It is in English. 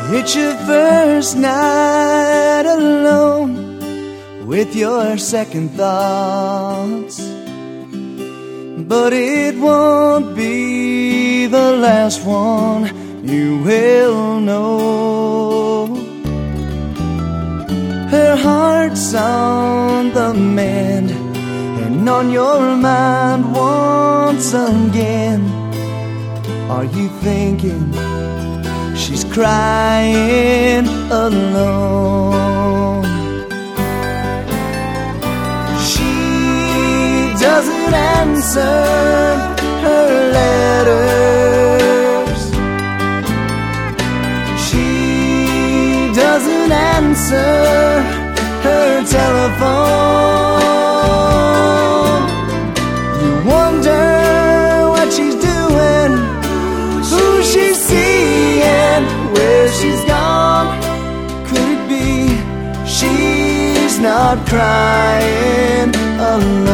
It's your first night alone with your second thoughts, but it won't be the last one, you will know. Her heart's on the mend and on your mind once again. Are you thinking she's crying alone? She doesn't answer her letters. She doesn't answer her telephone. You wonder what she's doing, who she's seeing, where she's gone. Could it be she's not crying alone?